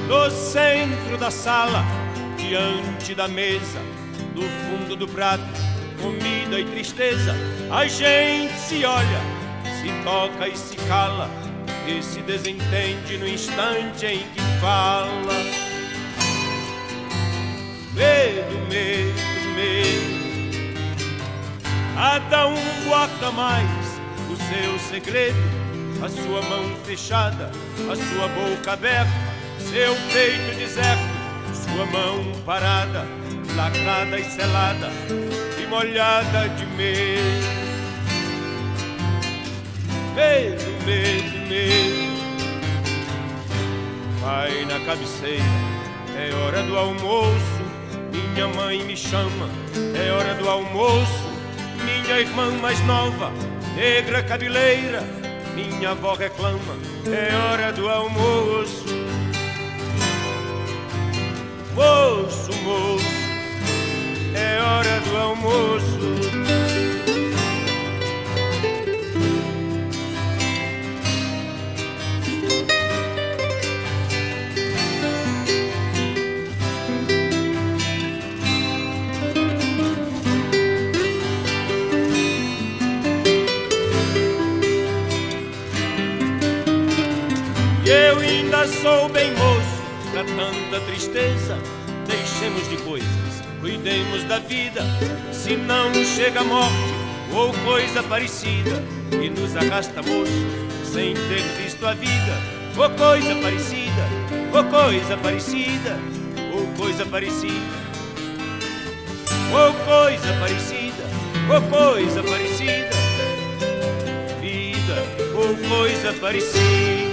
No centro da sala, diante da mesa, no fundo do prato, comida e tristeza. A gente se olha, se toca e se cala, e se desentende no instante em que fala. Medo, medo, medo. Cada um guarda mais o seu segredo, a sua mão fechada, a sua boca aberta, seu peito deserto, sua mão parada, lacrada e selada e molhada de medo. Medo, medo, medo. Pai na cabeceira, é hora do almoço. Minha mãe me chama, é hora do almoço. Minha irmã mais nova, negra cabeleira, minha avó reclama, é hora do almoço. Moço, moço, é hora do almoço. Eu ainda sou bem moço pra tanta tristeza. Deixemos de coisas, cuidemos da vida, se não chega a morte ou coisa parecida e nos arrasta, moço, sem ter visto a vida. Ou coisa parecida, ou coisa parecida, ou coisa parecida, ou coisa parecida, ou coisa parecida, vida ou coisa parecida.